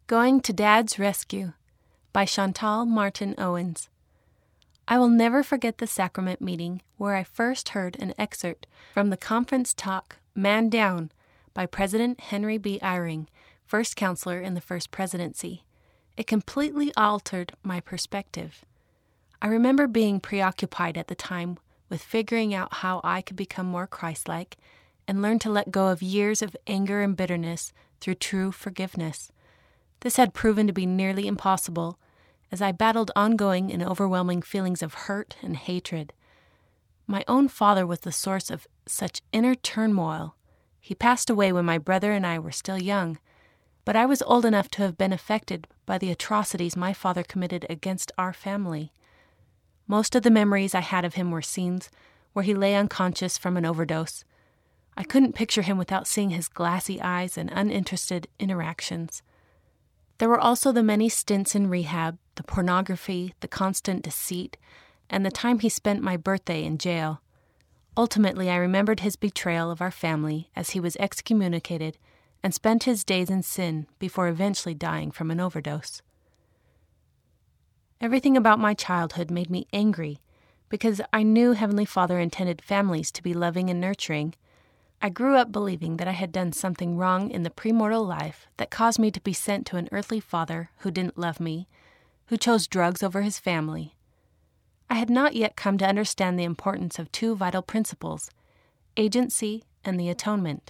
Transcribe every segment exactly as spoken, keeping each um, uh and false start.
Going to Dad's Rescue by Chantal Martin Owens. I will never forget the sacrament meeting where I first heard an excerpt from the conference talk Man Down by President Henry B. Eyring, first counselor in the First Presidency. It completely altered my perspective. I remember being preoccupied at the time with figuring out how I could become more Christ-like and learn to let go of years of anger and bitterness through true forgiveness. This had proven to be nearly impossible, as I battled ongoing and overwhelming feelings of hurt and hatred. My own father was the source of such inner turmoil. He passed away when my brother and I were still young, but I was old enough to have been affected by the atrocities my father committed against our family. Most of the memories I had of him were scenes where he lay unconscious from an overdose. I couldn't picture him without seeing his glassy eyes and uninterested interactions. There were also the many stints in rehab, the pornography, the constant deceit, and the time he spent my birthday in jail. Ultimately, I remembered his betrayal of our family as he was excommunicated and spent his days in sin before eventually dying from an overdose. Everything about my childhood made me angry because I knew Heavenly Father intended families to be loving and nurturing. I grew up believing that I had done something wrong in the premortal life that caused me to be sent to an earthly father who didn't love me, who chose drugs over his family. I had not yet come to understand the importance of two vital principles, agency and the atonement.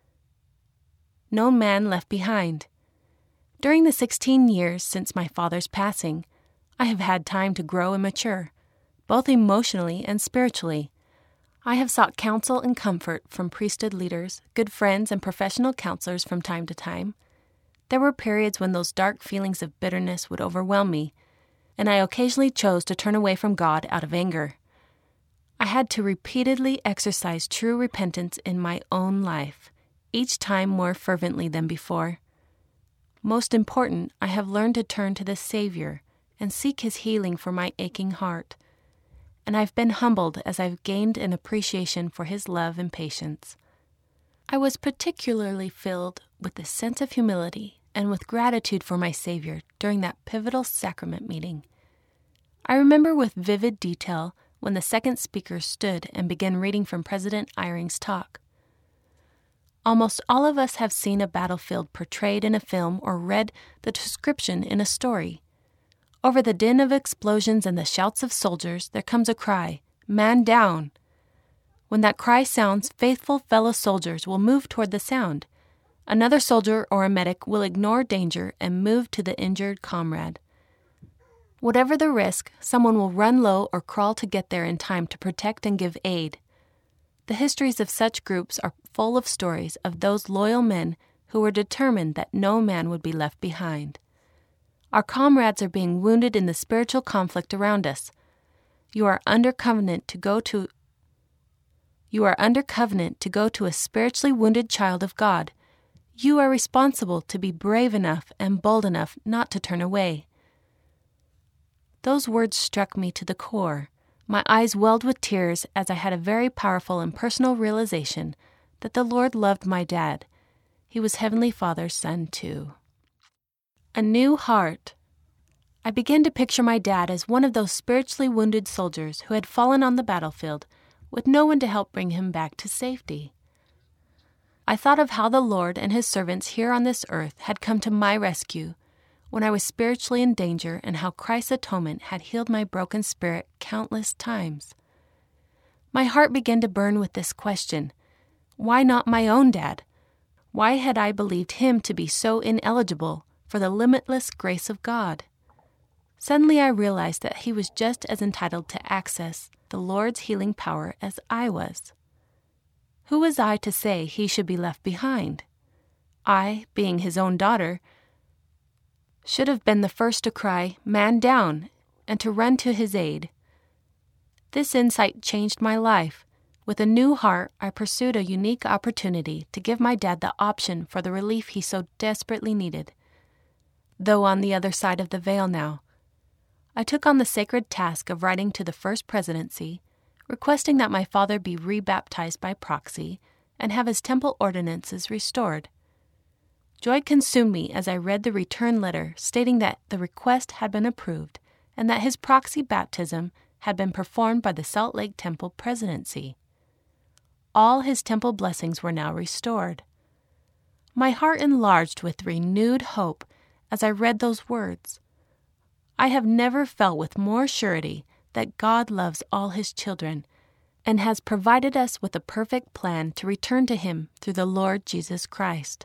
No man left behind. During the sixteen years since my father's passing, I have had time to grow and mature, both emotionally and spiritually. I have sought counsel and comfort from priesthood leaders, good friends, and professional counselors from time to time. There were periods when those dark feelings of bitterness would overwhelm me, and I occasionally chose to turn away from God out of anger. I had to repeatedly exercise true repentance in my own life, each time more fervently than before. Most important, I have learned to turn to the Savior and seek His healing for my aching heart. And I've been humbled as I've gained an appreciation for His love and patience. I was particularly filled with a sense of humility and with gratitude for my Savior during that pivotal sacrament meeting. I remember with vivid detail when the second speaker stood and began reading from President Eyring's talk. Almost all of us have seen a battlefield portrayed in a film or read the description in a story. Over the din of explosions and the shouts of soldiers, there comes a cry, "Man down!" When that cry sounds, faithful fellow soldiers will move toward the sound. Another soldier or a medic will ignore danger and move to the injured comrade. Whatever the risk, someone will run low or crawl to get there in time to protect and give aid. The histories of such groups are full of stories of those loyal men who were determined that no man would be left behind. Our comrades are being wounded in the spiritual conflict around us. You are under covenant to go to You are under covenant to go to a spiritually wounded child of God. You are responsible to be brave enough and bold enough not to turn away. Those words struck me to the core. My eyes welled with tears as I had a very powerful and personal realization that the Lord loved my dad. He was Heavenly Father's son too. A new heart. I began to picture my dad as one of those spiritually wounded soldiers who had fallen on the battlefield with no one to help bring him back to safety. I thought of how the Lord and His servants here on this earth had come to my rescue when I was spiritually in danger and how Christ's atonement had healed my broken spirit countless times. My heart began to burn with this question: why not my own dad? Why had I believed him to be so ineligible for the limitless grace of God? Suddenly I realized that he was just as entitled to access the Lord's healing power as I was. Who was I to say he should be left behind? I, being his own daughter, should have been the first to cry, "Man down," and to run to his aid. This insight changed my life. With a new heart, I pursued a unique opportunity to give my dad the option for the relief he so desperately needed. Though on the other side of the veil now, I took on the sacred task of writing to the First Presidency, requesting that my father be rebaptized by proxy and have his temple ordinances restored. Joy consumed me as I read the return letter stating that the request had been approved and that his proxy baptism had been performed by the Salt Lake Temple Presidency. All his temple blessings were now restored. My heart enlarged with renewed hope as I read those words. I have never felt with more surety that God loves all His children and has provided us with a perfect plan to return to Him through the Lord Jesus Christ.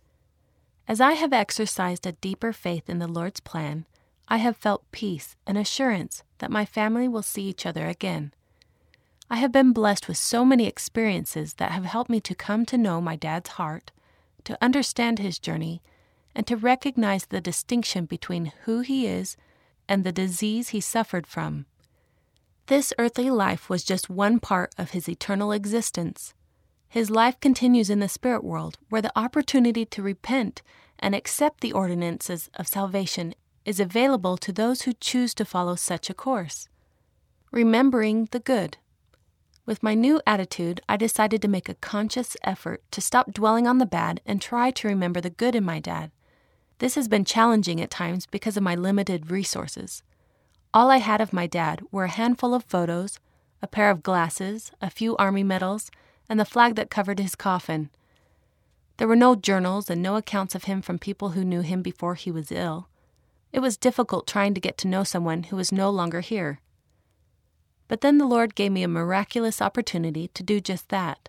As I have exercised a deeper faith in the Lord's plan, I have felt peace and assurance that my family will see each other again. I have been blessed with so many experiences that have helped me to come to know my dad's heart, to understand his journey, and to recognize the distinction between who he is and the disease he suffered from. This earthly life was just one part of his eternal existence. His life continues in the spirit world, where the opportunity to repent and accept the ordinances of salvation is available to those who choose to follow such a course. Remembering the good. With my new attitude, I decided to make a conscious effort to stop dwelling on the bad and try to remember the good in my dad. This has been challenging at times because of my limited resources. All I had of my dad were a handful of photos, a pair of glasses, a few Army medals, and the flag that covered his coffin. There were no journals and no accounts of him from people who knew him before he was ill. It was difficult trying to get to know someone who was no longer here. But then the Lord gave me a miraculous opportunity to do just that.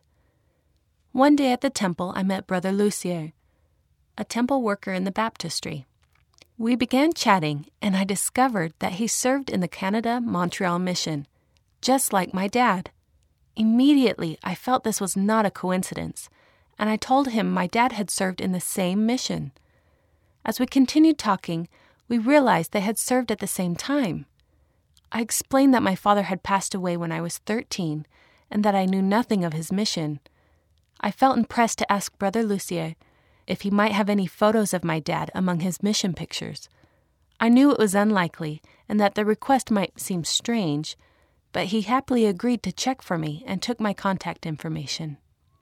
One day at the temple, I met Brother Lucier, a temple worker in the baptistry. We began chatting, and I discovered that he served in the Canada Montreal mission, just like my dad. Immediately, I felt this was not a coincidence, and I told him my dad had served in the same mission. As we continued talking, we realized they had served at the same time. I explained that my father had passed away when I was thirteen, and that I knew nothing of his mission. I felt impressed to ask Brother Lucier if he might have any photos of my dad among his mission pictures. I knew it was unlikely, and that the request might seem strange, but he happily agreed to check for me and took my contact information.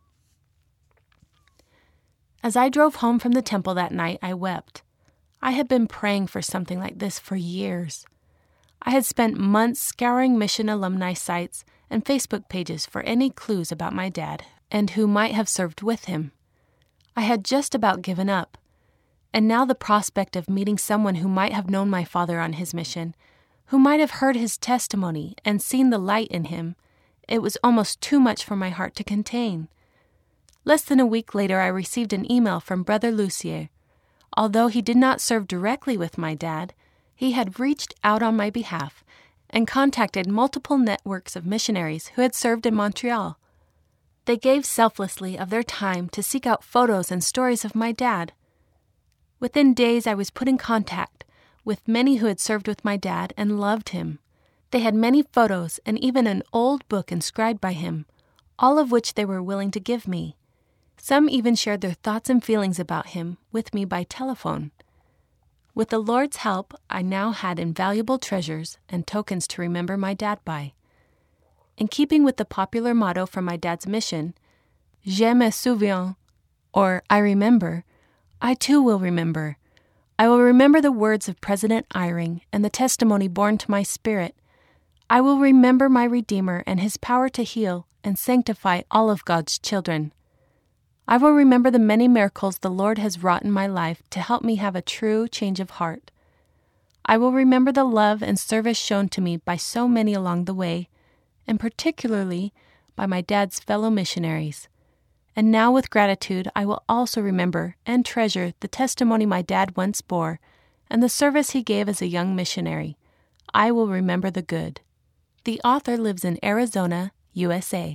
As I drove home from the temple that night, I wept. I had been praying for something like this for years. I had spent months scouring mission alumni sites and Facebook pages for any clues about my dad and who might have served with him. I had just about given up, and now the prospect of meeting someone who might have known my father on his mission, who might have heard his testimony and seen the light in him, it was almost too much for my heart to contain. Less than a week later, I received an email from Brother Lucier. Although he did not serve directly with my dad, he had reached out on my behalf and contacted multiple networks of missionaries who had served in Montreal. They gave selflessly of their time to seek out photos and stories of my dad. Within days, I was put in contact with many who had served with my dad and loved him. They had many photos and even an old book inscribed by him, all of which they were willing to give me. Some even shared their thoughts and feelings about him with me by telephone. With the Lord's help, I now had invaluable treasures and tokens to remember my dad by. In keeping with the popular motto from my dad's mission, Je me souviens, or I remember, I too will remember. I will remember the words of President Eyring and the testimony borne to my spirit. I will remember my Redeemer and his power to heal and sanctify all of God's children. I will remember the many miracles the Lord has wrought in my life to help me have a true change of heart. I will remember the love and service shown to me by so many along the way, and particularly by my dad's fellow missionaries. And now with gratitude, I will also remember and treasure the testimony my dad once bore and the service he gave as a young missionary. I will remember the good. The author lives in Arizona, U S A.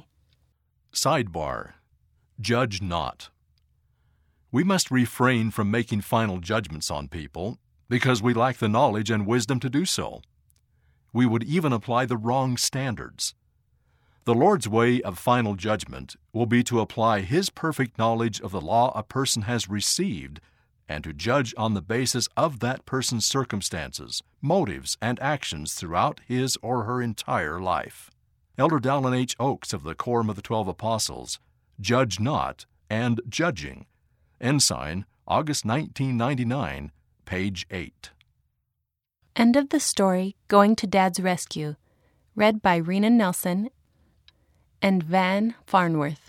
Sidebar: Judge not. We must refrain from making final judgments on people because we lack the knowledge and wisdom to do so. We would even apply the wrong standards. The Lord's way of final judgment will be to apply His perfect knowledge of the law a person has received and to judge on the basis of that person's circumstances, motives, and actions throughout his or her entire life. Elder Dallin H. Oaks of the Quorum of the Twelve Apostles, Judge Not, and Judging, Ensign, August nineteen ninety-nine, page eight. End of the story, Going to Dad's Rescue, read by Rena Nelson and Van Farnworth.